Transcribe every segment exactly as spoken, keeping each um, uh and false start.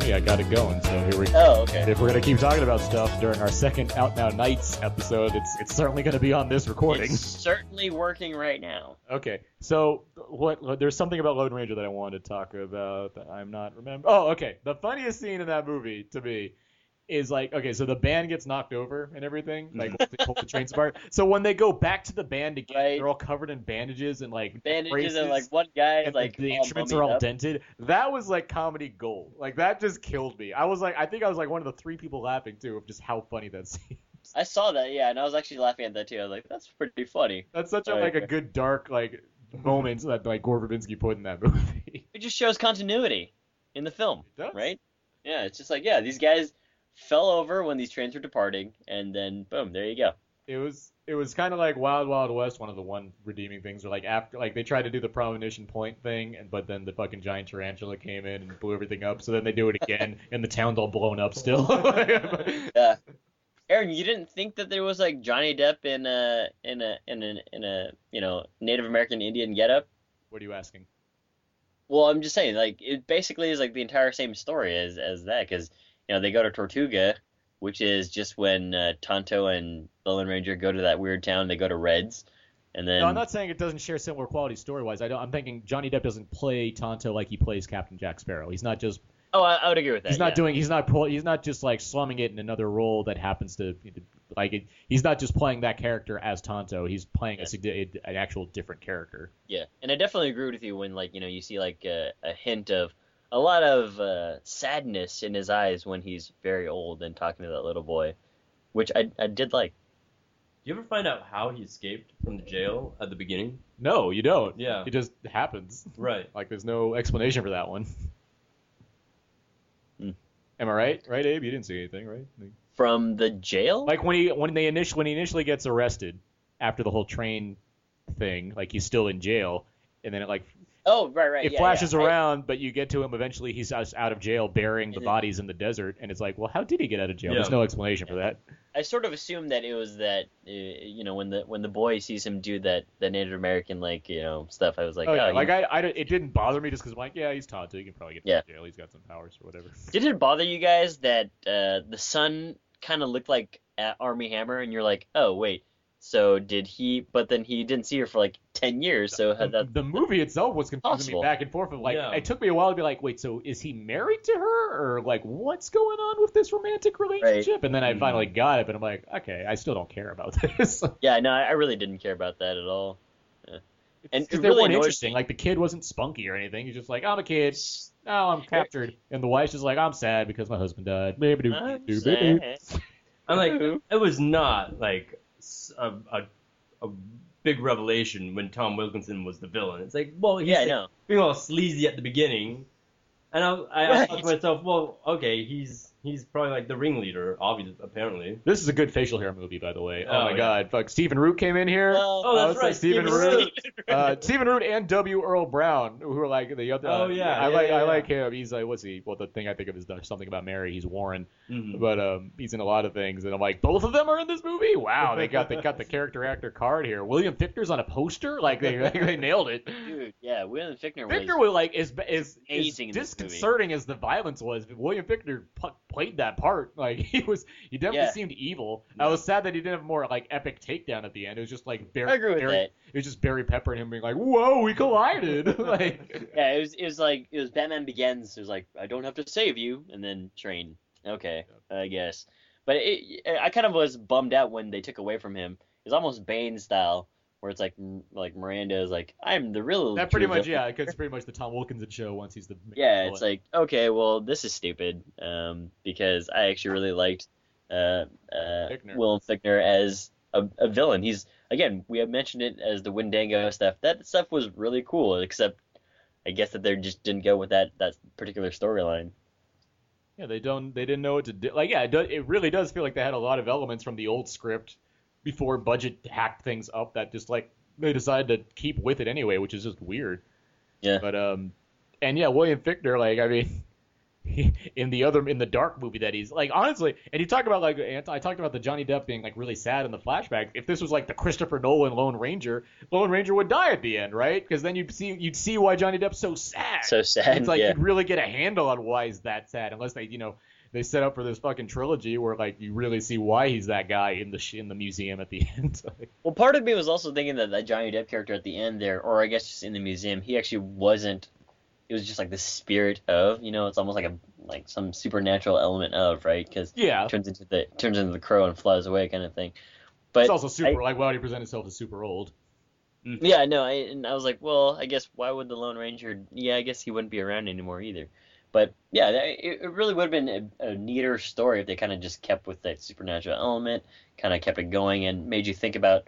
me. I got it going. So here we go. Oh, okay. If we're gonna keep talking about stuff during our second Out Now Nights episode, it's it's certainly gonna be on this recording. It's certainly working right now. Okay, so what? what- There's something about Lone Ranger that I wanted to talk about that I'm not remember. Oh, okay. The funniest scene in that movie to me is like, okay, so the band gets knocked over and everything, like once they pull the trains apart. So when they go back to the band again, Right. they're all covered in bandages and like Bandages braces, and like one guy is and like the all instruments mummied are all up. dented. That was like comedy gold. Like that just killed me. I was like, I think I was like one of the three people laughing too of just how funny that scene. I saw that, yeah, and I was actually laughing at that too. I was like, that's pretty funny. That's such a Right. like a good dark like moment that like Gore Verbinski put in that movie. It just shows continuity in the film, It does. right? Yeah, it's just like, yeah, these guys fell over when these trains were departing, and then boom, there you go. It was it was kind of like Wild Wild West. One of the one redeeming things were like after like they tried to do the premonition point thing, and but then the fucking giant tarantula came in and blew everything up. So then they do it again, and the town's all blown up still. Yeah. Aaron, you didn't think that there was like Johnny Depp in a in a in a in a you know Native American Indian getup? What are you asking? Well, I'm just saying, like it basically is like the entire same story as as that, because you know they go to Tortuga, which is just when uh, Tonto and the Lone Ranger go to that weird town. They go to Reds, and then No, I'm not saying it doesn't share similar quality story wise. I don't. I'm thinking Johnny Depp doesn't play Tonto like he plays Captain Jack Sparrow. He's not just. oh, I, I would agree with that. He's not yeah. doing. He's not. pull- He's not just like slumming it in another role that happens to like. It, he's not just playing that character as Tonto. He's playing a, signi- an actual different character. Yeah, and I definitely agree with you when like you know you see like a, a hint of a lot of uh, sadness in his eyes when he's very old and talking to that little boy, which I I did like. Do you ever find out how he escaped from the jail at the beginning? No, you don't. Yeah. It just happens. Right. Like there's no explanation for that one. Hmm. Am I right? Right, Abe? You didn't see anything, right? From the jail? Like when he when they initially when he initially gets arrested after the whole train thing, like he's still in jail, and then it like oh, right, right. it yeah, flashes yeah. I- around, but you get to him eventually. He's out out of jail, burying the And it- bodies in the desert, and it's like, well, how did he get out of jail? Yeah. There's no explanation for that. I sort of assumed that it was that uh, you know when the when the boy sees him do that that Native American like you know stuff. I was like, Oh, yeah. oh, like you- I, I, it didn't bother me just because I'm like, yeah, he's Tonto. He can probably get Yeah. out of jail. He's got some powers or whatever. Did it bother you guys that uh, the son kind of looked like uh, Armie Hammer, and you're like, oh wait, so did he? But then he didn't see her for like ten years, so The, that the movie itself was confusing Possible. me back and forth. Of like, Yeah. it took me a while to be like, wait, so is he married to her, or like, what's going on with this romantic relationship? And then I Mhm. finally got it, but I'm like, okay, I still don't care about this. yeah, no, I I really didn't care about that at all. And Because it they really weren't annoys interesting. me. Like the kid wasn't spunky or anything. He's just like, I'm a kid. Now I'm captured, and the wife's just like, I'm sad because my husband died. Maybe do I'm do sad. I'm like, it was not like s- a, a, a big revelation when Tom Wilkinson was the villain. It's like, well, he's Yeah, I like, know. being all sleazy at the beginning, and I, I, I Right. thought to myself, well, okay, he's he's probably like the ringleader, obviously, apparently. This is a good facial hair movie, by the way. Oh, Oh, my yeah. God. Fuck, Stephen Root came in here. Well, Oh, that's Uh, so right, Stephen Stephen Root. Root. Uh, Stephen Root and W. Earl Brown, who are like the other. Oh, yeah, I yeah, like yeah, I yeah. like him. He's like, what's he? Well, the thing I think of is the- something about Mary. He's Warren, Mhm. but um, he's in a lot of things, and I'm like, both of them are in this movie. Wow, they got they got the character actor card here. William Fichtner's on a poster. Like they they nailed it. Dude, yeah, William Fichtner was. Fichtner was like is is, is amazing in this disconcerting as the violence was. William Fichtner p- played that part. Like he was, he definitely Yeah. seemed evil. I was sad that he didn't have more like epic takedown at the end. It was just like Barry. I agree with Barry, that. It was just Barry Pepper and him being like, "Whoa, we collided!" like, Yeah, it was it was like it was Batman Begins. It was like I don't have to save you, and then train. Okay, I guess. But it, I kind of was bummed out when they took away from him. It's almost Bane style, where it's like m- like Miranda is like I'm the real. that pretty true much, villain. yeah, because it's pretty much the Tom Wilkinson show once he's the main Yeah, villain. it's like okay, well this is stupid. Um, because I actually really liked uh, uh, Fichtner. Willem Fichtner as a, a villain. He's again we have mentioned it as the Wendigo stuff. That stuff was really cool, except I guess that they just didn't go with that that particular storyline. Yeah, they don't. They didn't know what to do. Like, yeah, it, do, it really does feel like they had a lot of elements from the old script before budget hacked things up that just like they decided to keep with it anyway, which is just weird. Yeah. But um, and yeah, William Fichtner, like, I mean, the in the other in the dark movie that he's like honestly. And you talk about like I talked about the Johnny Depp being like really sad in the flashback. If this was like the Christopher Nolan Lone Ranger, Lone Ranger would die at the end, right? Because then you'd see you'd see why Johnny Depp's so sad. So sad. It's like yeah. you'd really get a handle on why he's that sad, unless they you know. They set up for this fucking trilogy where like you really see why he's that guy in the sh- in the museum at the end. Well, part of me was also thinking that that Johnny Depp character at the end there, or I guess just in the museum, he actually wasn't. It was just like the spirit of, you know, it's almost like a like some supernatural element of, right? Because yeah, it turns into the turns into the crow and flies away kind of thing. But it's also super I, like why would he present himself as super old? Yeah, no, I, and I was like, well, I guess why would the Lone Ranger? Yeah, I guess he wouldn't be around anymore either. But yeah, it, it really would have been a, a neater story if they kind of just kept with that supernatural element, kind of kept it going, and made you think about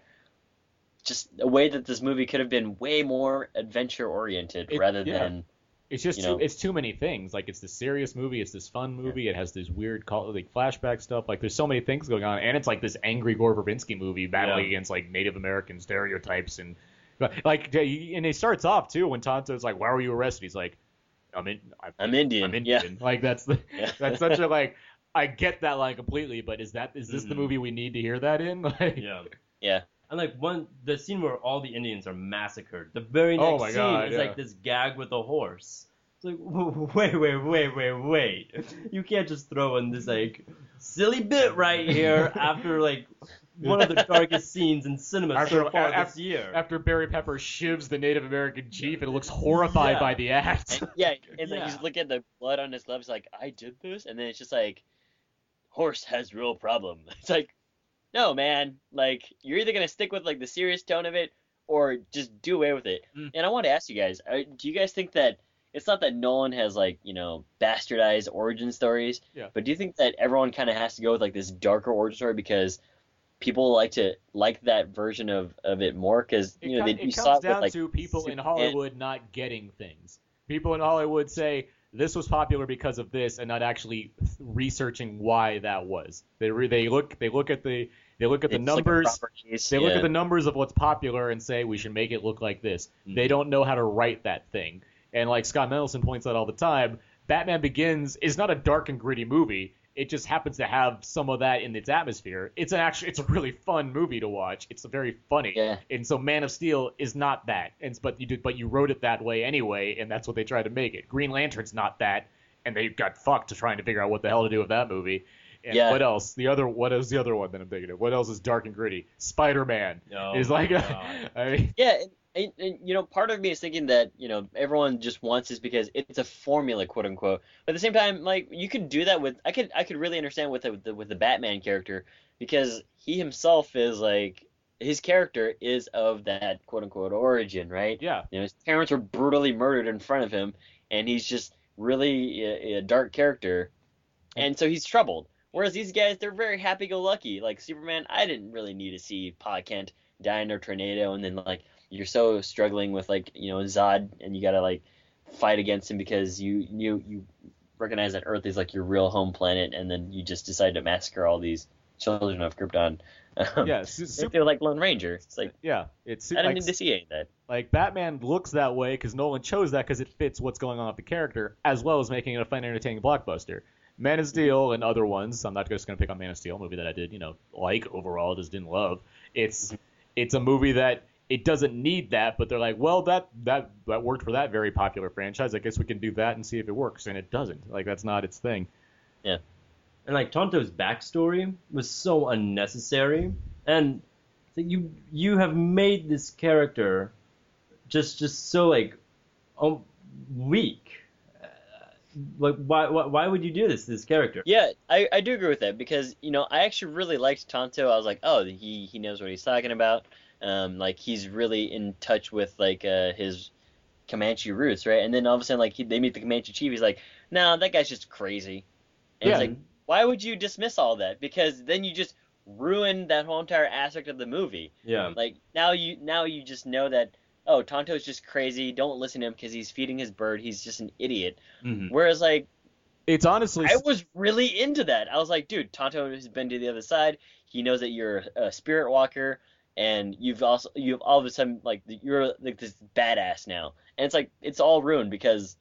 just a way that this movie could have been way more adventure oriented it, rather yeah. than. It's just you too, know, it's too many things. Like it's this serious movie, it's this fun movie. Yeah. It has this weird call, like flashback stuff. Like there's so many things going on, and it's like this angry Gore Verbinski movie battling yeah. against like Native American stereotypes and like and it starts off too when Tonto's like, "Why were you arrested?" He's like, I'm in. I'm, I'm Indian. I'm Indian. Yeah. Like that's the yeah. that's such a like. I get that line completely, but is that is this mm-hmm. the movie we need to hear that in? Like, yeah. Yeah. And like one the scene where all the Indians are massacred. The very next oh my scene God, is yeah. like this gag with a horse. It's like wait, wait, wait, wait, wait. You can't just throw in this like silly bit right here after like one of the darkest scenes in cinema after, so far after, this year. After Barry Pepper shivs the Native American chief and looks horrified yeah. by the act. And, yeah, and yeah. like he's looking at the blood on his gloves, like, I did this, and then it's just like, horse has real problem. It's like, no, man, like you're either gonna stick with like the serious tone of it or just do away with it. Mm. And I want to ask you guys, do you guys think that it's not that Nolan has like, you know, bastardized origin stories, yeah. but do you think that everyone kind of has to go with like this darker origin story because people like to like that version of, of it more? Because you it know com- they, it you comes saw it down with, like, to people in Superman. Hollywood not getting things. People in Hollywood say this was popular because of this, and not actually researching why that was. They re- they look they look at the they look at the It's numbers. like a properties, they yeah. look at the numbers of what's popular and say we should make it look like this. Mm-hmm. They don't know how to write that thing. And like Scott Mendelson points out all the time, Batman Begins is not a dark and gritty movie. It just happens to have some of that in its atmosphere. It's an actually, it's a really fun movie to watch. It's very funny, yeah. and so Man of Steel is not that. And but you did, but you wrote it that way anyway, and that's what they tried to make it. Green Lantern's not that, and they got fucked to trying to figure out what the hell to do with that movie. And yeah. what else? The other, what is the other one that I'm thinking of? What else is dark and gritty? Spider-Man oh is like, a, I mean, yeah. And, and, and you know, part of me is thinking that you know everyone just wants this because it's a formula, quote unquote. But at the same time, like you could do that with I could I could really understand with the, with the with the Batman character because he himself is like his character is of that quote unquote origin, right? yeah. You know, his parents were brutally murdered in front of him, and he's just really a, a dark character, and so he's troubled. Whereas these guys, they're very happy-go-lucky. Like Superman, I didn't really need to see Pa Kent die in a tornado, and then like you're so struggling with like you know Zod, and you gotta like fight against him because you you you recognize that Earth is like your real home planet, and then you just decide to massacre all these children of Krypton. Um, Yeah, su- su- they're like Lone Ranger. It's like yeah, it's su- I didn't like, need to see any of that. Like, Batman looks that way because Nolan chose that because it fits what's going on with the character, as well as making it a fun, entertaining blockbuster. Man of Steel and other ones, I'm not just going to pick on Man of Steel, a movie that I did, you know, like overall, just didn't love. It's it's a movie that it doesn't need that, but they're like, well, that, that, that worked for that very popular franchise. I guess we can do that and see if it works, and it doesn't. Like, that's not its thing. Yeah. And like Tonto's backstory was so unnecessary, and you you have made this character just just so like um, weak. Uh, like why, why why would you do this to this character? Yeah, I, I do agree with that because you know I actually really liked Tonto. I was like, oh, he he knows what he's talking about. Um, like he's really in touch with like uh, his Comanche roots, right? And then all of a sudden, like he, they meet the Comanche chief. He's like, no, that guy's just crazy. And Yeah. it's like, why would you dismiss all that? Because then you just ruin that whole entire aspect of the movie. Yeah. Like now you now you just know that oh Tonto's just crazy. Don't listen to him because he's feeding his bird. He's just an idiot. Mm-hmm. Whereas like It's honestly... I was really into that. I was like, dude, Tonto has been to the other side. He knows that you're a spirit walker, and you've also you've all of a sudden like you're like this badass now. And it's like it's all ruined because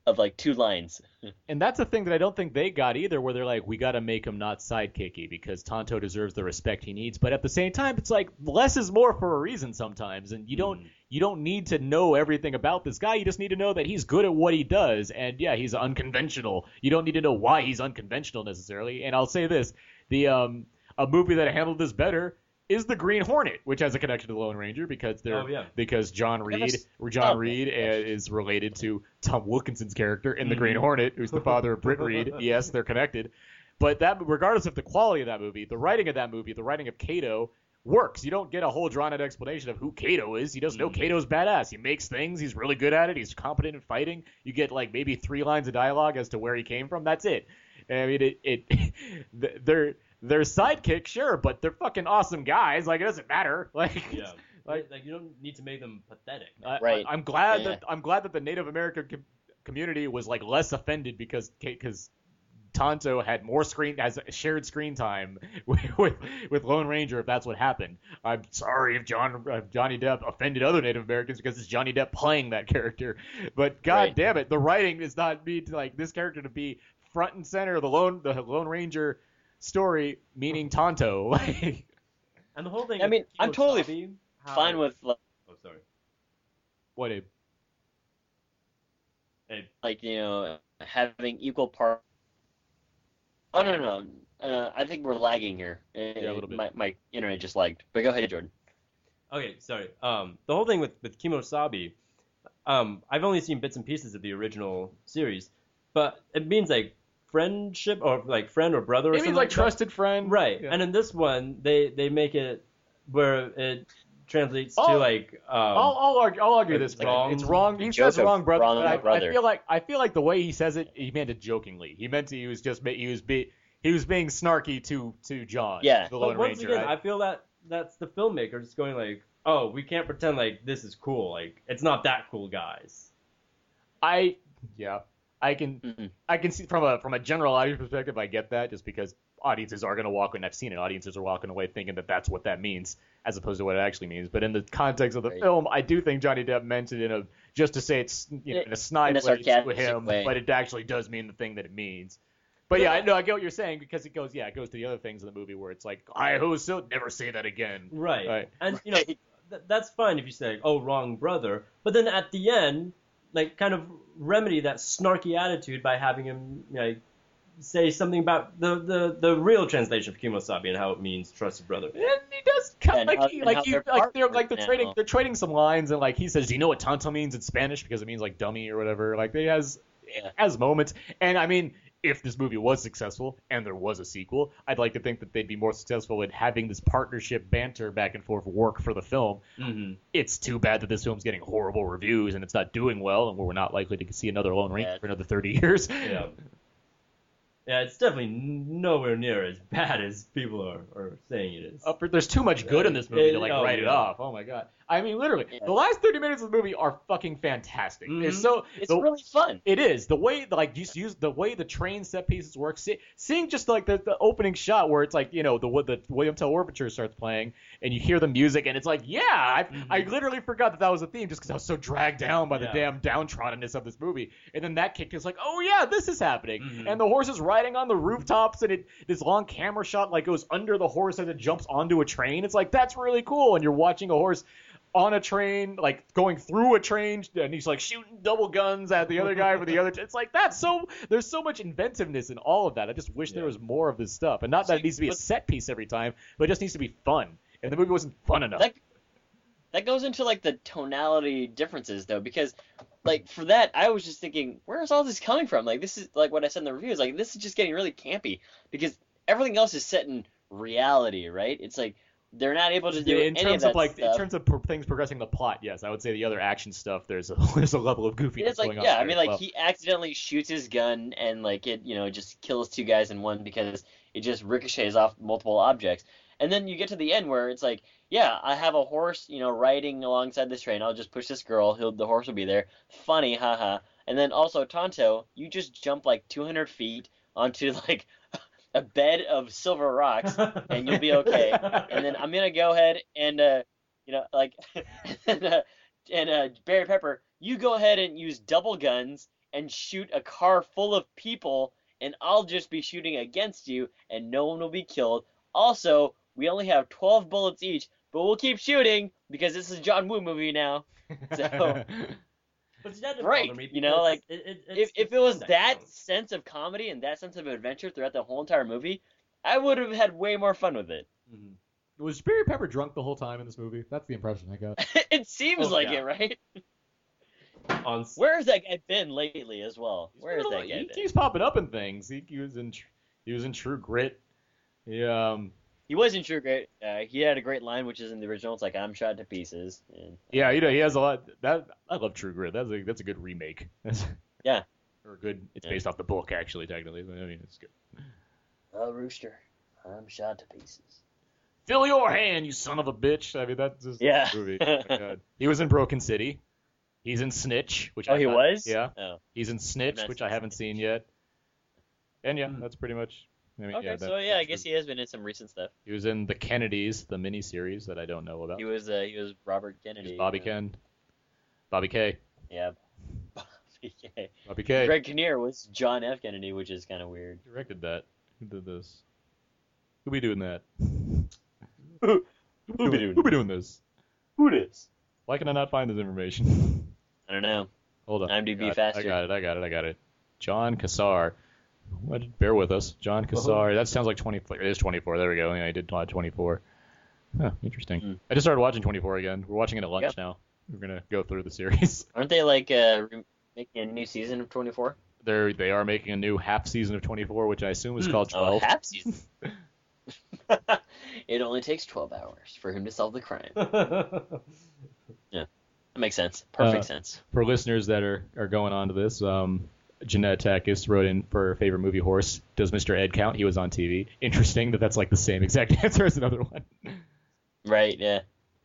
of like two lines. And that's a thing that I don't think they got either, where they're like, we got to make him not sidekicky because Tonto deserves the respect he needs. But at the same time, it's like less is more for a reason sometimes, and you don't Mm. you don't need to know everything about this guy. You just need to know that he's good at what he does, and yeah, he's unconventional. You don't need to know why he's unconventional necessarily. And I'll say this: the um a movie that handled this better is The Green Hornet, which has a connection to the Lone Ranger because they're Oh, yeah. because John Reed Yes. or John Oh. Reed uh, is related to Tom Wilkinson's character in The Mhm. Green Hornet, who's the father of Britt Reed. Yes, they're connected. But that, regardless of the quality of that movie, the writing of that movie, the writing of Kato works. You don't get a whole drawn-out explanation of who Kato is. You just know Mhm. Kato's badass. He makes things. He's really good at it. He's competent in fighting. You get like maybe three lines of dialogue as to where he came from. That's it. I mean, it, it they're they're sidekicks, sure, but they're fucking awesome guys. Like it doesn't matter. Like Yeah. Like- Like, like you don't need to make them pathetic. I, Right. I, am glad Yeah. that I'm glad that the Native American com- community was like less offended because because Tonto had more screen has shared screen time with, with with Lone Ranger if that's what happened. I'm sorry if John if Johnny Depp offended other Native Americans because it's Johnny Depp playing that character. But god Right. damn it, the writing is not me to like this character to be front and center of the Lone the Lone Ranger story, meaning Tonto. Like And the whole thing. I mean, with I'm totally Kemosabe, how- Fine with like, Oh, sorry. what Abe? Hey, like you know having equal part. Oh no no no! Uh, I think we're lagging here. Yeah, a little bit. My my internet just lagged. But go ahead, Jordan. okay, sorry. Um, the whole thing with with Kemosabe, um, I've only seen bits and pieces of the original series, but it means like friendship or like friend or brother or It something means like that. trusted friend. Right. Yeah. And in this one, they they make it where it translates Oh, to like um, I'll, I'll argue. I'll argue It's this. man. wrong. It's wrong. He Joke says of wrong, brother. wrong but I, brother. I feel like I feel like the way he says it, he meant it jokingly. He meant he was just ma- he was be he was being snarky to to John. Yeah. the But Lone once Ranger. again, I- I feel that that's the filmmaker just going like, oh, we can't pretend like this is cool. Like it's not that cool, guys. I yeah. I can Mm-mm. I can see from a from a general audience perspective. I get that just because audiences are going to walk, and I've seen it. Audiences are walking away thinking that that's what that means, as opposed to what it actually means. But in the context of the Right. film, I do think Johnny Depp meant it in a just to say it's you know, in a snide In a way to sarcastic him, way. but it actually does mean the thing that it means. But yeah, I know I get what you're saying because it goes yeah it goes to the other things in the movie where it's like I who so never say that again. Right. Right. And you know Right. th- that's fine if you say, oh, wrong brother. But then at the end, like kind of remedy that snarky attitude by having him like say something about the, the, the real translation of Kemosabe and how it means trusted brother. And he does kind And of like how- he, and like how he, they're like they're like they're partners trading now. they're trading some lines and like he says, do you know what Tonto means in Spanish because it means like dummy or whatever. Like he has Yeah. has moments. And I mean, if this movie was successful and there was a sequel, I'd like to think that they'd be more successful in having this partnership banter back and forth work for the film. Mm-hmm. It's too bad that this film's getting horrible reviews and it's not doing well, and we're not likely to see another Lone Ranger Yeah. for another thirty years. Yeah. Yeah, it's definitely n- nowhere near as bad as people are, are saying it is. Uh, for- there's too much good in this movie to like Oh, write it yeah. off. Oh my god! I mean, literally, Yeah. the last thirty minutes of the movie are fucking fantastic. They're Mhm. so It's the- really fun. It is the way like just use the way the train set pieces work. See, seeing just like the, the opening shot where it's like you know the the William Tell Overture starts playing and you hear the music and it's like yeah, I Mhm. I literally forgot that that was a theme just because I was so dragged down by the Yeah. damn downtroddenness of this movie. And then that kicked is like oh yeah, this is happening. Mhm. And the horse is riding on the rooftops and it this long camera shot like goes under the horse as it jumps onto a train. It's like that's really cool. And you're watching a horse on a train, like going through a train, and he's like shooting double guns at the other guy for the other. It's like that's so. There's so much inventiveness in all of that. I just wish there Yeah. was more of this stuff, and not that it needs to be a But- set piece every time, but it just needs to be fun. And the movie wasn't fun enough. That that goes into like the tonality differences though, because like for that I was just thinking, where is all this coming from? Like this is like what I said in the reviews, like this is just getting really campy because everything else is set in reality, right? It's like they're not able to do in any terms of of, that like stuff. in terms of pro- things progressing the plot, yes, I would say the other action stuff. There's a there's a level of goofiness It's like going on. yeah, there I mean as like well. he accidentally shoots his gun and like it you know just kills two guys in one because it just ricochets off multiple objects. And then you get to the end where it's like, yeah, I have a horse, you know, riding alongside this train. I'll just push this girl. He'll the horse will be there. Funny, haha. And then also Tonto, you just jump like two hundred feet onto like a bed of silver rocks, and you'll be okay. And then I'm gonna go ahead and uh, you know, like, and, uh, and uh, Barry Pepper, you go ahead and use double guns and shoot a car full of people, and I'll just be shooting against you, and no one will be killed. Also, we only have twelve bullets each, but we'll keep shooting because this is a John Woo movie now. So, But that didn't right, bother me you know, because like, it, it, if it's if the it was fun that counts. sense of comedy and that sense of adventure throughout the whole entire movie, I would have had way more fun with it. Mhm. Was Barry Pepper drunk the whole time in this movie? That's the impression I got. It seems Oh, like yeah. it, right? On s- Where has that guy been lately as well? He's Where has been a that lot- guy he been? keeps popping up in things. He, he was in Tr- he was in True Grit. He, um, He was in True Grit. Uh, he had a great line, which is in the original. It's like, I'm shot to pieces. And, yeah, you know, he has a lot. That I love True Grit. That's a that's a good remake. That's, Yeah. or good. It's Yeah. based off the book, actually, technically. But, I mean, it's good. Oh, Rooster, I'm shot to pieces. Fill your hand, you son of a bitch. I mean, that's just Yeah. the movie. Oh my God. He was in Broken City. He's in Snitch, which Oh, I he thought- was? Yeah, Oh. he's in Snitch, I've not which seen I haven't Snitch. seen yet. And yeah, Hmm. that's pretty much. I mean, Okay, yeah, that- so yeah, I that's guess true. he has been in some recent stuff. He was in The Kennedys, the miniseries that I don't know about. He was uh, he was Robert He Kennedy. was Bobby uh, Ken. Bobby K. Yeah. Bobby K. Bobby K. Greg Kinnear was John F. Kennedy, which is kind of weird. directed that. Who did this? Who be doing that? Who Who be be, doing who be doing this? Who this? Why can I not find this information? I don't know. Hold on. IMDb I got it, faster. I got it. I got it. I got it. John Cassar. What? Bear with us. John Cassar. That sounds like twenty-four. It is twenty-four. There we go. Yeah, I did plot twenty-four. Huh, interesting. Hmm. I just started watching twenty-four again. We're watching it at lunch Yep. now. We're gonna go through the series. Aren't they like uh, re- making a new season of twenty-four? They're they are making a new half season of twenty-four, which I assume is Hmm. called Oh, twelve. half season. It only takes twelve hours for him to solve the crime. That makes sense. Perfect Uh, sense. For listeners that are, are going on to this, um, Jeanette Takis wrote in for her favorite movie horse. Does Mister Ed count? He was on T V. Interesting that that's like the same exact answer as another one. Right, yeah.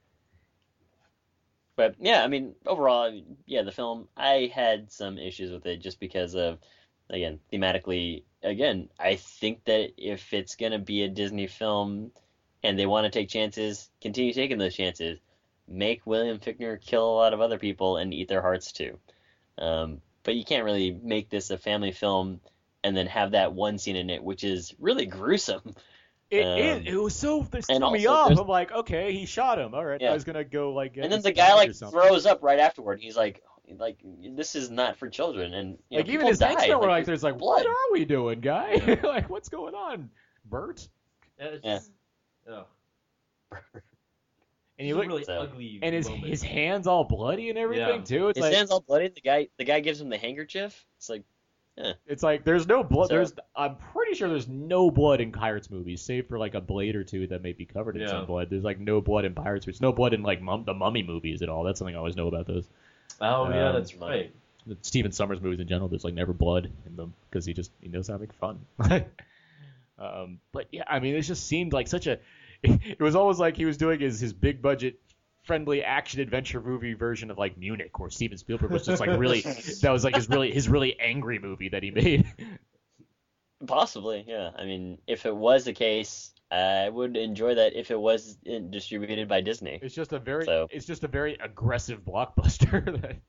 But yeah, I mean, overall, yeah, the film, I had some issues with it just because of, again, thematically, again, I think that if it's going to be a Disney film and they want to take chances, continue taking those chances. Make William Fichtner kill a lot of other people and eat their hearts too. Um, but you can't really make this a family film and then have that one scene in it, which is really gruesome. It Um, it, it was so this threw and me also off. there's- I'm like, okay, he shot him. All right, Yeah. I was gonna go like. Get And then his the guy hand like or something. throws up right afterward. He's like, like this is not for children, and you Like know, even people his die. henchmen were like, there's "There's like, blood. what are we doing, guy? Yeah. like, what's going on, Bert?" Yeah, it's Yeah. just- oh. And you It's a look, really So- ugly and his moment. his hands all bloody and everything Yeah. too. It's His like hands all bloody. The guy, the guy gives him the handkerchief. It's like, it's like there's no blood. So- there's I'm pretty sure there's no blood in Pirates movies, save for like a blade or two that may be covered in Yeah. some blood. There's like no blood in Pirates. There's no blood in like mum, the Mummy movies at all. That's something I always know about those. Oh yeah, Um, that's right. The Steven Summers movies in general, there's like never blood in them because he just he knows how to make fun. um, but yeah, I mean, it just seemed like such a. It was almost like he was doing his his big budget, friendly action adventure movie version of like Munich, where Steven Spielberg was just like really that was like his really his really angry movie that he made. possibly, yeah. I mean, if it was the case, I would enjoy that if it was in- distributed by Disney. It's just a very So- it's just a very aggressive blockbuster. that,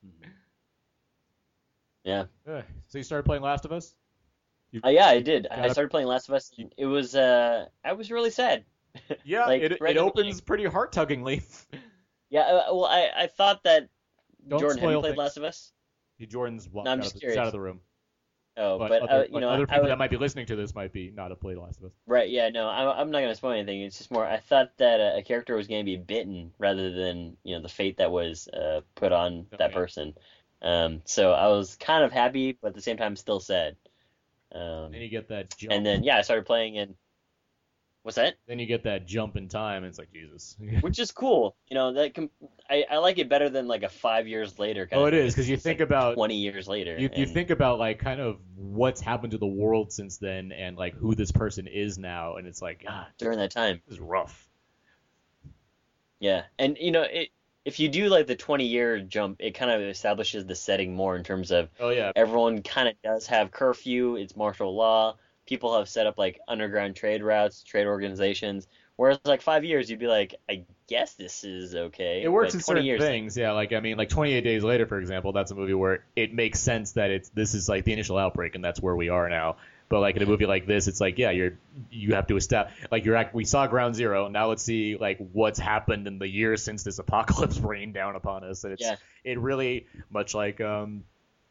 Yeah. uh, so you started playing Last of Us? Uh, yeah, I did. I Got started playing Last of Us. And it was, uh, I was really sad. Yeah, Like, it right it at the opens pretty heart tuggingly. Yeah, uh, well, I, I thought that Don't Jordan, have you spoil played things. Last of Us? Jordan's walked No, I'm out, just of the, curious. out of the room. Oh, But, but, other, uh, you but know, other I people would- that might be listening to this might be not have played Last of Us. Right, yeah, no, I'm, I'm not going to spoil anything. It's just more, I thought that a, a character was going to be bitten rather than, you know, the fate that was uh, put on that Okay. person. Um, so I was kind of happy, but at the same time still sad. Um, Then you get that jump. and then, yeah, I started playing and, what's that? Then you get that jump in time, and it's like Jesus. Which is cool. You know, that com- I, I like it better than like a five years later kind Oh, of it thing. is because you It's think like about twenty years later. you, you and- think about like kind of what's happened to the world since then, and like who this person is now, and it's like God, during that time. this is rough. Yeah, and you know, it, if you do like the twenty year jump, it kind of establishes the setting more in terms of Oh yeah, everyone kind of does have curfew. It's martial law. People have set up like underground trade routes, trade organizations. Whereas like five years, you'd be like, I guess this is okay. It works but in twenty certain years things, yeah. Like I mean, like twenty-eight Days Later, for example, that's a movie where it makes sense that it's this is like the initial outbreak, and that's where we are now. But like in a movie like this, it's like yeah, you're you have to establish like you're act- we saw Ground Zero. Now let's see like what's happened in the years since this apocalypse rained down upon us. And it's Yeah. it really much like um,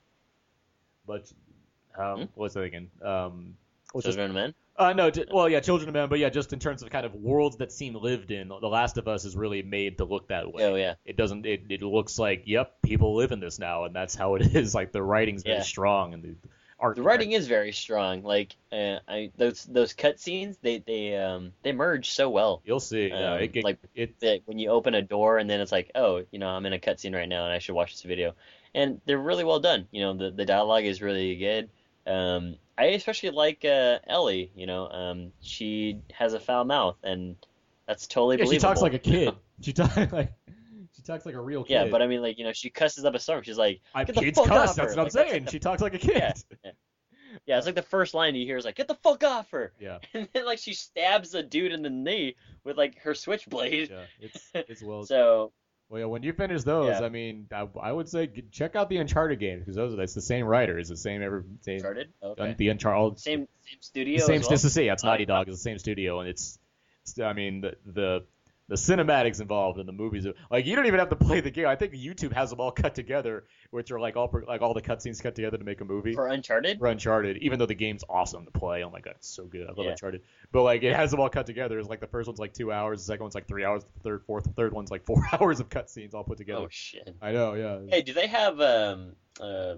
but um, Hmm? what's that again? Um, what's this? Children of Men. Uh, no, j- well, yeah, Children of Men, but yeah, just in terms of kind of worlds that seem lived in, The Last of Us is really made to look that way. Oh yeah. It doesn't. It, it looks like, yep, people live in this now, and that's how it is. Like the writing's very Yeah. strong, and the art. The writing is very strong. Like uh, I those those cut scenes, they they um they merge so well. You'll see. Yeah, Um, it, it, like it, that when you open a door and then it's like, oh, you know, I'm in a cutscene right now and I should watch this video. And they're really well done. You know, the the dialogue is really good. Um, I especially like uh, Ellie. You know, um, she has a foul mouth and that's totally yeah, she believable. talks like a kid. She talks like she talks like a real kid. Yeah, but I mean, like, you know, she cusses up a storm. She's like, I, get the kids fuck cuss. off That's her. what I'm Like, that's saying. like She talks like a kid. Yeah, yeah. Yeah, it's like the first line you hear is like, get the fuck off her. Yeah. And then like she stabs a dude in the knee with like her switchblade. Yeah, it's it's well. So Well, yeah, when you finish those, Yeah. I mean, I, I would say g- check out the Uncharted games because those that's the same writer, it's the same every same started. Okay. un- the Uncharted Same same studio. the same as well? it's the same, yeah, it's Naughty Uh, Dog, it's the same studio, and it's, it's I mean the the the cinematics involved in the movies, are- like you don't even have to play the game. I think YouTube has them all cut together, which are like all per- like all the cutscenes cut together to make a movie. for Uncharted. For Uncharted, even though the game's awesome to play. Oh my god, it's so good. I love Yeah. Uncharted. But like it has them all cut together. It's like the first one's like two hours, the second one's like three hours, the third, fourth, the third one's like four hours of cutscenes all put together. Oh shit. I know, yeah. Hey, do they have um uh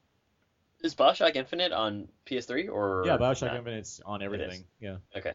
is BioShock Infinite on P S three or Yeah, Bioshock not? Infinite's on everything. Yeah. Okay.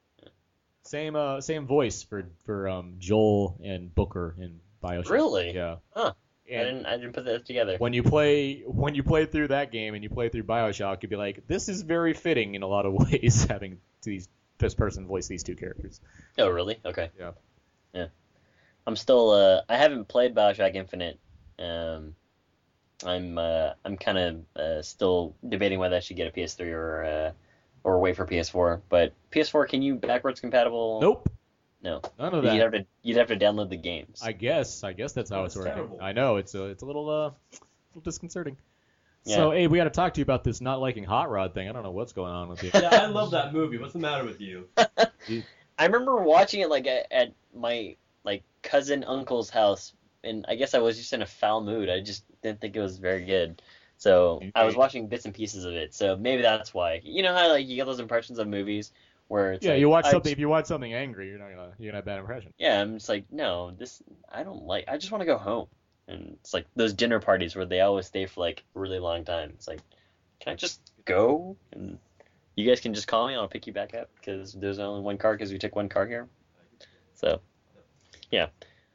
Same uh same voice for for um Joel and Booker in Bioshock. Really? Yeah. Huh. I And didn't I didn't put that together. when you play when you play through that game and you play through Bioshock, you'd be like, this is very fitting in a lot of ways having these this person voice these two characters. Oh really? Okay. Yeah. Yeah. I'm still uh I haven't played BioShock Infinite. Um I'm uh I'm kind of uh, still debating whether I should get a P S three or uh or wait for P S four. But P S four, can you backwards compatible? Nope. No. None of You'd that. have to you'd have to download the games. I guess. I guess that's how Oh, it's it's working. terrible. I know it's a it's a little uh a little disconcerting. Yeah. So, Abe, we got to talk to you about this not liking Hot Rod thing. I don't know what's going on with you. Yeah, I love that movie. What's the matter with you? I remember watching it like at, at my like cousin uncle's house, and I guess I was just in a foul mood. I just didn't think it was very good. So I was Okay. watching bits and pieces of it. So maybe that's why. You know how like you get those impressions of movies where it's Yeah, like, you watch I something. just- If you watch something angry, you're not gonna you're gonna have a bad impression. yeah, I'm just like, no, this I don't like. I just want to go home. And it's like those dinner parties where they always stay for like a really long time. It's like, can I just go? And you guys can just call me. I'll pick you back up because there's only one car because we took one car here. So, yeah.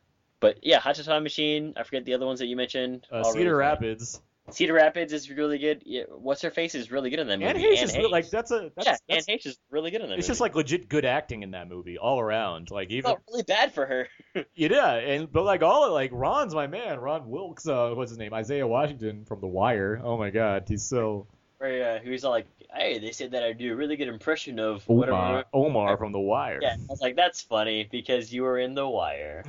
But yeah, Hot Tub Time Machine. I forget the other ones that you mentioned. Uh, All Cedar really funny. Rapids. Cedar Rapids is really good. Yeah, what's her face is really good in that movie. Anne Heche Anne is really, like that's a that's, yeah, that's Anne Heche is really good in that it's movie. just like legit good acting in that movie all around. Like I even felt really bad for her. yeah, and but like all like Ron's my man. Ron Wilkes. Uh, what's his name? Isaiah Washington from The Wire. Oh my God, he's so Where uh, he was all like, "Hey, they said that I do a really good impression of Omar. whatever." Omar from The Wire. Yeah, I was like, "That's funny because you were in The Wire."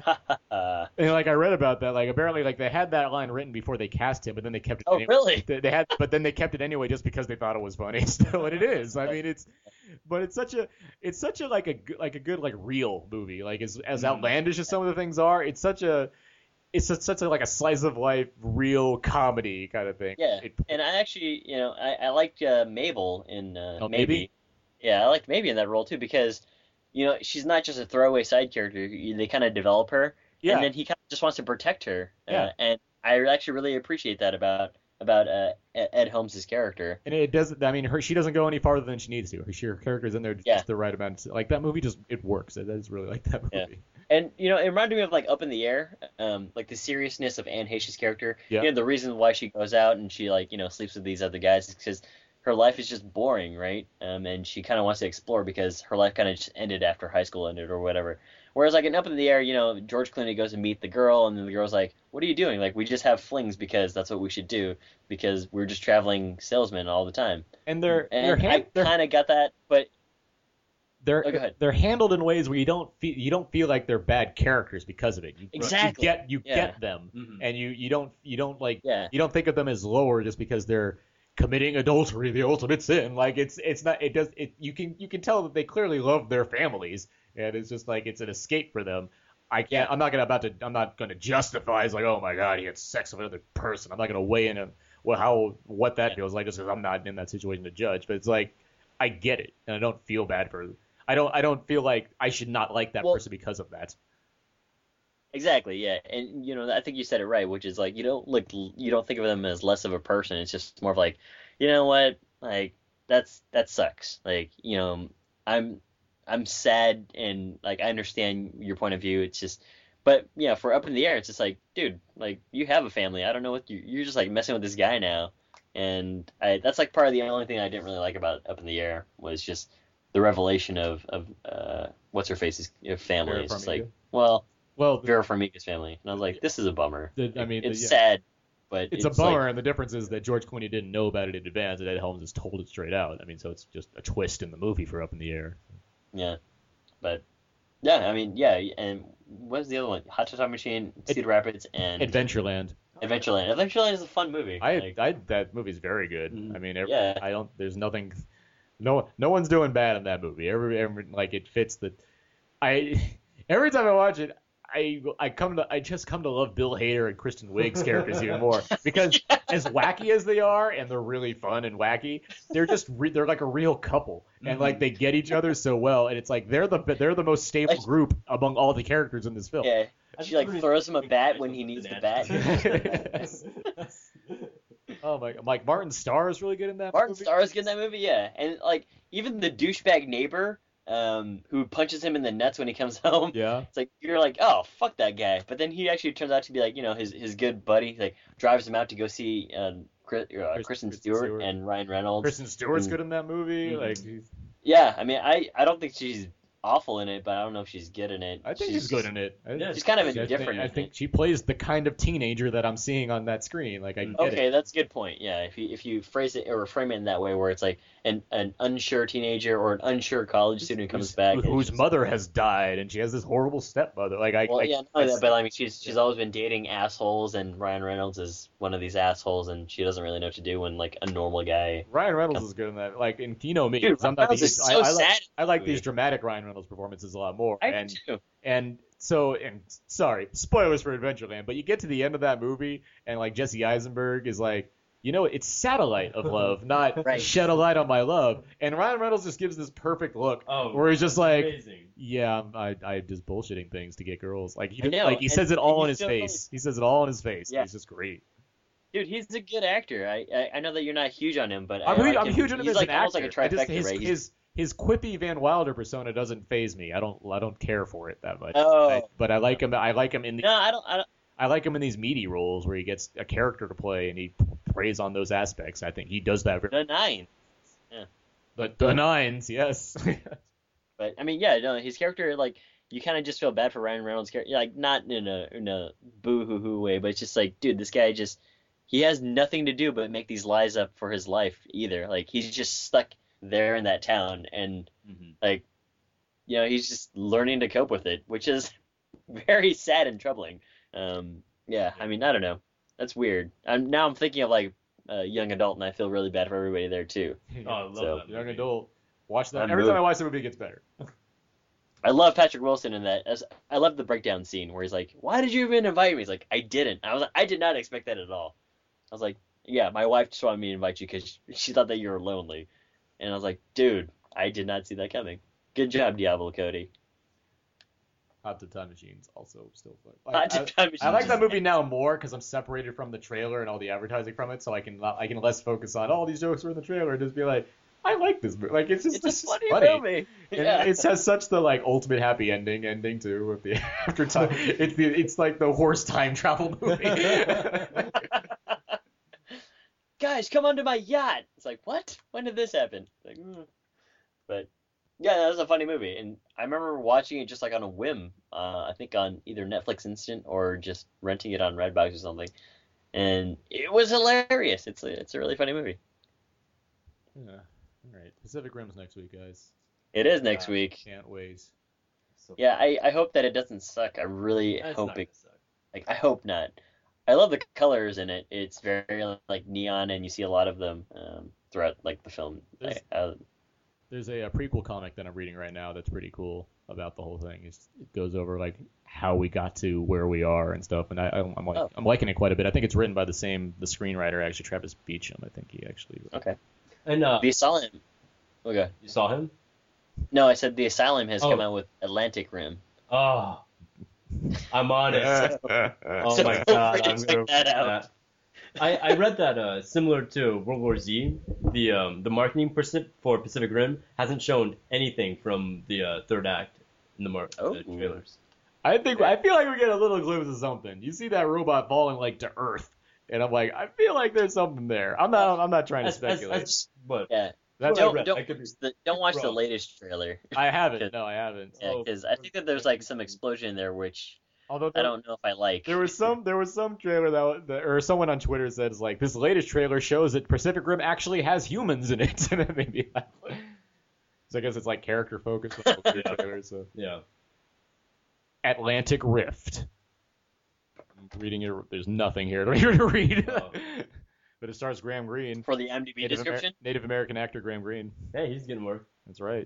And like I read about that, like apparently like they had that line written before they cast him, but then they kept it. Oh, anyway. really? They, they had, but then they kept it anyway just because they thought it was funny. Still, and it is. I mean, it's, but it's such a, it's such a like a good- like a good like real movie. Like as as outlandish as some of the things are, it's such a, it's such, such a like a slice of life real comedy kind of thing. Yeah, It- and I actually, you know, I, I liked uh, Mabel in uh, Oh, Maybe. Maybe? Yeah, I liked Maybe in that role too because, you know, she's not just a throwaway side character. You- They kind of develop her, yeah. and then he kind of just wants to protect her. Uh, Yeah. and I actually really appreciate that about about uh, Ed Helms' character. And it doesn't. I mean, her she doesn't go any farther than she needs to. Her, she, her character's in there just Yeah. the right amount. Like that movie just it works. I just really like that movie. Yeah. And you know, it reminded me of like Up in the Air, um, like the seriousness of Anne Heche's character. Yeah. You know, the reason why she goes out and she like you know sleeps with these other guys is because her life is just boring, right? Um, and she kind of wants to explore because her life kind of just ended after high school ended or whatever. Whereas like in Up in the Air, you know, George Clooney goes to meet the girl, and then the girl's like, "What are you doing? Like, we just have flings because that's what we should do because we're just traveling salesmen all the time." And they're And they're, I hand, they're kind of got that, but they're they're Oh, go ahead. they're handled in ways where you don't feel you don't feel like they're bad characters because of it. You, Exactly. You get you Yeah. get them, Mhm. and you, you don't you don't like Yeah. you don't think of them as lower just because they're committing adultery, the ultimate sin. Like it's it's not it does it you can you can tell that they clearly love their families, and it's just like it's an escape for them. I can't. Yeah. I'm not gonna about to. I'm not gonna justify. It's like, oh my god, he had sex with another person. I'm not gonna weigh in on well how what that Yeah. feels like just because I'm not in that situation to judge. But it's like I get it, and I don't feel bad for. I don't. I don't feel like I should not like that Well- person because of that. Exactly, yeah, and you know, I think you said it right, which is like you don't look, you don't think of them as less of a person. It's just more of like, you know what, like that's that sucks. Like, you know, I'm I'm sad and like I understand your point of view. It's just, but yeah, for Up in the Air, it's just like, dude, like you have a family. I don't know what you you're just like messing with this guy now, and I that's like part of the only thing I didn't really like about Up in the Air was just the revelation of of uh what's her face's you know, family. Vera It's just Farmiga? like, well. Well, the, Vera Farmiga's family, and I was like, "This is a bummer." The- I mean, the- it's yeah. sad, but it's, it's, a bummer, Like, and the difference is that George Clooney didn't know about it in advance, and Ed Helms has told it straight out. I mean, so it's just a twist in the movie for Up in the Air. yeah, but yeah, I mean, yeah, and what's the other one? Hot Tub Time Machine, Cedar Rapids, and Adventureland. Adventureland. Adventureland is a fun movie. I, Like, I that movie's very good. Mhm. I mean, every, Yeah. I don't. There's nothing. No, no one's doing bad in that movie. Every, every like it fits the. I every time I watch it, I I come to I just come to love Bill Hader and Kristen Wiig's characters even more because as wacky as they are, and they're really fun and wacky, they're just re, they're like a real couple, and like they get each other so well, and it's like they're the they're the most stable Like- group among all the characters in this film. yeah, I she like really throws him a think bat I when don't he needs the think bat. that- Oh my, Mike Martin Starr is really good in that Martin movie. Starr is good in that movie, yeah, and like even the douchebag neighbor, um, who punches him in the nuts when he comes home. Yeah. It's like you're like, oh fuck that guy, but then he actually turns out to be like, you know, his his good buddy. He, like drives him out to go see um, Chris, uh, Kristen- Kristen Kristen Stewart, Stewart. and Ryan Reynolds. Kristen Stewart's Mm. good in that movie. Mhm. Like, he's- Yeah, I mean, I I don't think she's awful in it, but I don't know if she's good in it. I think she's, good in it. I, Yeah, She's kind of I think, indifferent. I in think it. she plays the kind of teenager that I'm seeing on that screen. Like, I get Okay, it. that's a good point. Yeah, if you if you phrase it or frame it in that way, where it's like an an unsure teenager or an unsure college student who comes Whose- back, and whose she's- mother has died, and she has this horrible stepmother. Like, I, Well, I, yeah, not I- only that, but I mean, she's she's always been dating assholes, and Ryan Reynolds is one of these assholes, and she doesn't really know what to do when like a normal guy. Ryan Reynolds is good in that. Like, and you know me, Dude, 'cause I'm Ryan not the, Reynolds is so I, I like, sad. I like movie. these dramatic Ryan Reynolds performances a lot more. I and do too. And so, and sorry, spoilers for Adventureland, but you get to the end of that movie, and like Jesse Eisenberg is like, you know, it's Satellite of Love, not Right. Shed a Light on My Love. And Ryan Reynolds just gives this perfect look Oh, where he's just like, amazing. yeah, I'm- I, I just bullshitting things to get girls. Like he, I know, like he and- says it and all he's in his so face. He says it all in his face. Yeah. He's just great. Dude, he's a good actor. I, I I know that you're not huge on him, but I I'm, huge, like I'm him. huge on him He's as like an almost actor. like a I just- trifecta, his, right? He's- his his quippy Van Wilder persona doesn't phase me. I don't I don't care for it that much. Oh. I- but I like him. I like him in the. No, I don't. I don't. I like him in these meaty roles where he gets a character to play and he preys on those aspects. I think he does that. Very, The nine. but the nines, yes. But I mean, yeah, no, his character, like, you kind of just feel bad for Ryan Reynolds' character, like, not in a in a boo hoo hoo way, but it's just like, dude, this guy just he has nothing to do but make these lies up for his life either. Like, he's just stuck there in that town, and Mhm. like, you know, he's just learning to cope with it, which is very sad and troubling. Um, yeah, I mean, I don't know, that's weird. I'm now I'm thinking of like a young adult, and I feel really bad for everybody there too. Oh, I love So- that Young movie. adult. Watch that. I'm Every time moved. I watch the movie, it gets better. I love Patrick Wilson in that. As I love the breakdown scene where he's like, "Why did you even invite me?" He's like, "I didn't." I was like, "I did not expect that at all." I was like, "Yeah, my wife just wanted me to invite you because she thought that you were lonely," and I was like, "Dude, I did not see that coming. Good job, Diablo Cody." Hot Tub Time Machine's also still fun. Hot Like, Tub I, Time Machine I like just- that movie now more because I'm separated from the trailer and all the advertising from it, so I can I can less focus on all these jokes were in the trailer and just be like, I like this movie. Like it's just It's this a is funny, funny. movie. And Yeah. it has such the like ultimate happy ending ending too with the after time. It's the it's like the horse time travel movie. Guys, come onto my yacht. It's like, what? When did this happen? Like, mm. But yeah, that was a funny movie, and I remember watching it just like on a whim. Uh, I think on either Netflix Instant or just renting it on Redbox or something, and it was hilarious. It's a, it's a really funny movie. Yeah. All right. Pacific Rim's next week, guys. It is next Yeah. week. Can't wait. So, Yeah, I, I hope that it doesn't suck. I really That's hope not it. gonna suck. Like, I hope not. I love the colors in it. It's very like neon, and you see a lot of them um, throughout like the film. I, There's- I, There's a, a prequel comic that I'm reading right now that's pretty cool about the whole thing. It's, it goes over like how we got to where we are and stuff, and I, I'm I'm, like, Oh. I'm liking it quite a bit. I think it's written by the same the screenwriter actually, Travis Beacham. I think he actually. okay. And uh, The Asylum. Okay. you saw him? No, I said the Asylum has Oh. come out with Atlantic Rim. Oh, I'm on it. Oh So my feel god, free to I'm check gonna. that out. uh, I, I read that uh, similar to World War Z, the um, the marketing person for Pacific Rim hasn't shown anything from the uh, third act in the, mar- Oh. the trailers. I think I feel like we get a little glimpse of something. You see that robot falling like to Earth, and I'm like, I feel like there's something there. I'm not I'm not trying to As, as, speculate. as, but Yeah. That's what I Don't read. don't I could be watch the, don't watch the wrong. latest trailer. I haven't. No, I haven't. Yeah, Oh, because I think that there's like some explosion there, which Although I there, don't know if I like. there was some there was some trailer that, that or someone on Twitter says like this latest trailer shows that Pacific Rim actually has humans in it, and it made me laugh. So I guess it's like character focused on the Yeah. trailer. So yeah. Atlantic Rift. I'm reading it. There's nothing here to here to read. Oh. But it stars Graham Greene, For the I M D B Native, Amer- description? Native American actor Graham Greene. Hey, he's getting work. That's right.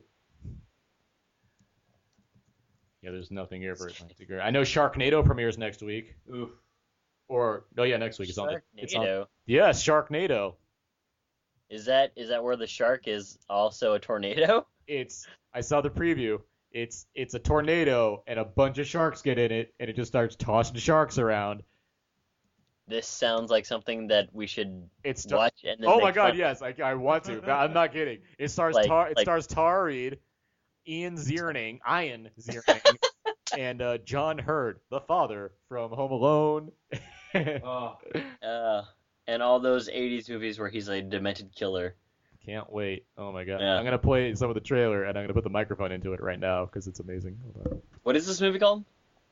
Yeah, there's nothing here for Atlantic Rift. I know Sharknado premieres next week. Oof. Or no, yeah, next week it's on. The, it's on. Sharknado. Yes, Sharknado. Is that is that where the shark is also a tornado? It's. I saw the preview. It's it's a tornado and a bunch of sharks get in it, and it just starts tossing sharks around. This sounds like something that we should It's watch and then oh make my god, fun- yes, I, I want to. I'm not kidding. It stars Like- Tar, it like- stars Tara Reid, Ian Zierning, Ian Zierning, and uh, John Hurd, the father from Home Alone. Oh, Uh, and all those eighties movies where he's a demented killer. Can't wait. Oh my god. Yeah. I'm gonna play some of the trailer and I'm gonna put the microphone into it right now because it's amazing. Hold on. What is this movie called?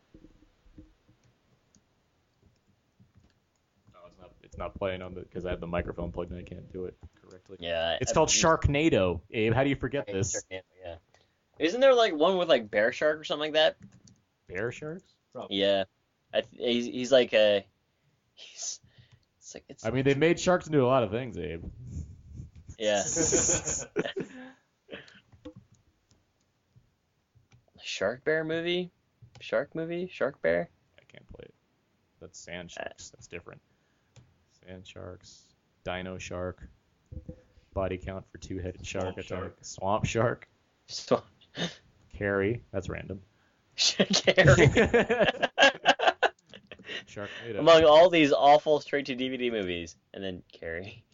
No, it's not. It's not playing on the because I have the microphone plugged in. I can't do it correctly. Yeah. It's I- called I- Sharknado. Abe, how do you forget Okay, this? Sharknado, yeah. Isn't there like one with like bear shark or something like that? Bear sharks? Yeah. I th- he's he's like a he's it's like it's I mean, they made sharks into a lot of things, Abe. yeah. Shark bear movie? Shark movie? Shark bear? I can't play it. That's sand sharks. That's different. Sand sharks, dino shark, body count for two-headed shark Swamp attack, shark. swamp shark, So Carrie. That's random. Carrie. Sharknado. Among all these awful straight to D V D movies, and then Carrie.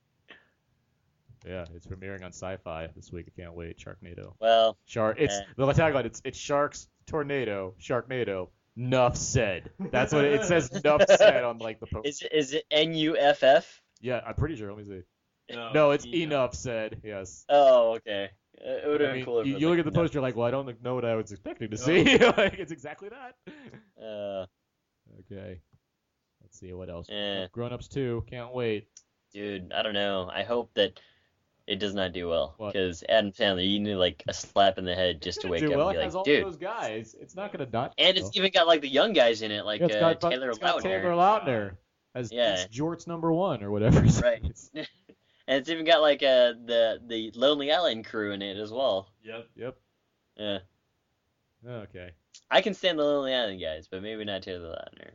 Yeah, it's premiering on Sci-Fi this week. I can't wait. Sharknado. Well, Shark. It's Eh. the tagline. It's it's sharks, tornado, Sharknado. Nuff said. That's what it, it says. Nuff said on like the post. is it, is it N U F F? Yeah, I'm pretty sure. Let me see. no, No, it's he- enough said. Yes. Oh, okay. Uh, It would have I been mean, cooler. you, if it you was look at the like, poster, you're like, well, I don't know what I was expecting to No. see. Like, it's exactly that. no. Uh, Okay. Let's see what else. Eh. Grown Ups two. Can't wait. dude, I don't know. I hope that it does not do well What? because Adam Sandler, you need like a slap in the head just to It's wake gonna up do well. and It be has like, all dude. those guys. It's not gonna not. And do it's well. even got like the young guys in it, like Yeah, it's uh, got, Taylor it's got Lautner. Taylor Lautner as Yeah. it's Jorts number one or whatever. his Right. name is. And it's even got like uh, the the Lonely Island crew in it as well. Yep. Yep. Yeah, Okay. I can stand the Lonely Island guys, but maybe not Taylor Lautner.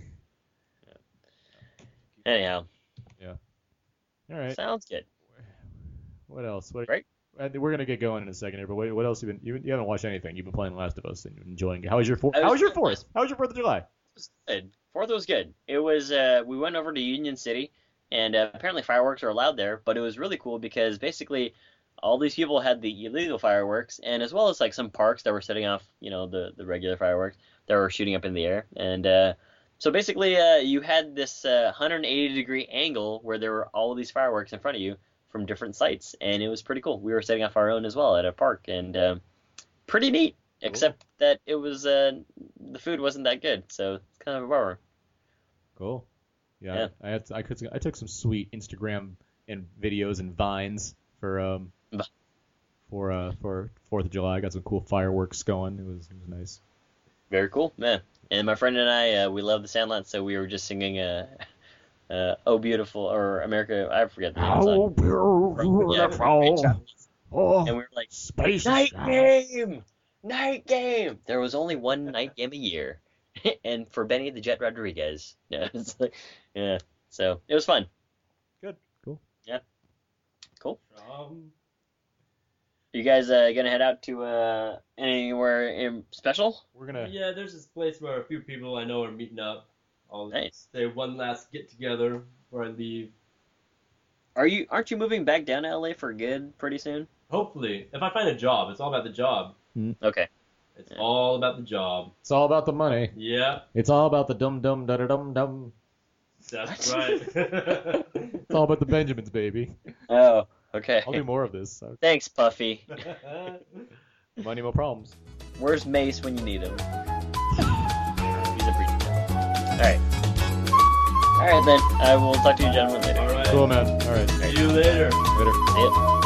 Anyhow, All right. sounds good. What else? What, Right. I think we're gonna get going in a second here, but what, what else you been? You, you haven't watched anything. You've been playing Last of Us and enjoying it. How was your fourth? I was How was your playing fourth? How was your Fourth of July? It was good. Fourth was good. It was. Uh, we went over to Union City, and uh, apparently fireworks are allowed there. But it was really cool because basically, all these people had the illegal fireworks, and as well as like some parks that were setting off, you know, the the regular fireworks that were shooting up in the air. And uh, so basically, uh, you had this uh, one hundred eighty degree angle where there were all of these fireworks in front of you from different sites, and it was pretty cool. We were setting off our own as well at a park, and um, pretty neat. Except that it was uh, the food wasn't that good, so it's kind of a bummer. Cool. Yeah. Yeah. I had I could I took some sweet Instagram and videos and vines for um Bah. for uh for Fourth of July. Got some cool fireworks going. It was it was nice. Very cool, man. And my friend and I, uh, we love the Sandlot, so we were just singing uh, uh, "Oh Beautiful" or America. I forget the name of the song. beautiful. Yeah, Oh, and we were like, space "Night game, night game." There was only one night game a year, and for Benny the Jet Rodriguez. Yeah, it's like, yeah. So it was fun. Good, cool. Yeah, cool. Um, You guys uh, gonna head out to uh, anywhere in special? We're gonna. yeah, there's this place where a few people I know are meeting up. I'll Nice. say one last get together before I leave. Are you? Aren't you moving back down to L A for good pretty soon? Hopefully, if I find a job, it's all about the job. Okay. It's Yeah. all about the job. It's all about the money. Yeah, It's all about the dum dum da da dum dum. that's What? right. It's all about the Benjamins, baby. Oh, okay. I'll do more of this. Thanks, Puffy. Money, no problems. Where's Mace when you need him? He's a preacher. All right. All right then. I will talk to you gentlemen later. All right. Cool, man. All right. See you later. Later. See ya.